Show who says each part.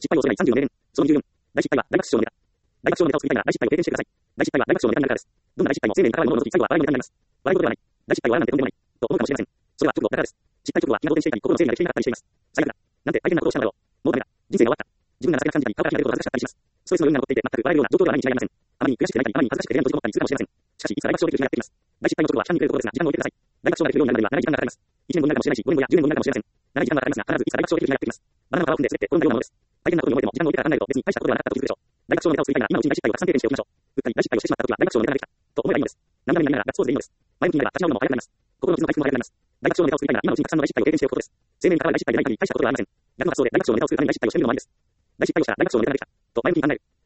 Speaker 1: 失敗を恐れない37名。その24。大失敗は大爆笑のネタ。大爆笑のネタを作りたいなら大失敗を経験してください。大失敗は大爆笑のネタになるからです。どんな大失敗も生命に関わるものを除き最後は笑いのネタになります。笑い事ではない。大失敗は笑うなんてとんでもない。と思うかもしれません。それは直後だからです。失敗直後は気が動転していたり、心の整理ができていなかったりしています。最悪だ。なんて大変なことをしたんだろう。もうダメだ。人生が終わった。自分が情けなく感じたり、顔が開けることが恥ずかしかったりします。ストレスの余韻が残っていて、全く笑えるような状況では毎日ありません。あまりに悔しくて泣いたり、あまりに恥ずかしくて部屋に閉じこもったりするかもしれません。しかし、いつか大爆笑できる日がやってきます。大失敗の直後は時間にくれるところですが、時間を置いてください。大爆笑ができるようになるまでは長い時間がかかります。1年後になるかもしれないし、5年後や10年後になるかもしれません。長い時間がかかりますが、必ずいつか大爆笑できる日がやってきます。バナナの皮を踏んで滑って転んだようなものです。大変なことに思えても、時間を置いてから考えると別に大したことではなかったと気づくでしょう。大爆笑のネタを作りたいなら、今のうちに大失敗をたくさん経験しておきましょう。うっかり大失敗をしてしまった時は大爆笑のネタができた。と思えばいいのです。涙目になりながらガッツポーズでいいのです。前向きになれば立ち直るのも早くなります。心の傷の回復も早くなります。大爆笑のネタを作りたいなら、今のうちにたくさんの大失敗を経験しておくことです。生命に関わる大失敗でない限り大したことではありません。逆の発想で大爆笑のネタを作るために大失敗をしてみるのもありです。大失敗をしたら大爆笑のネタができた。と前向きに考える。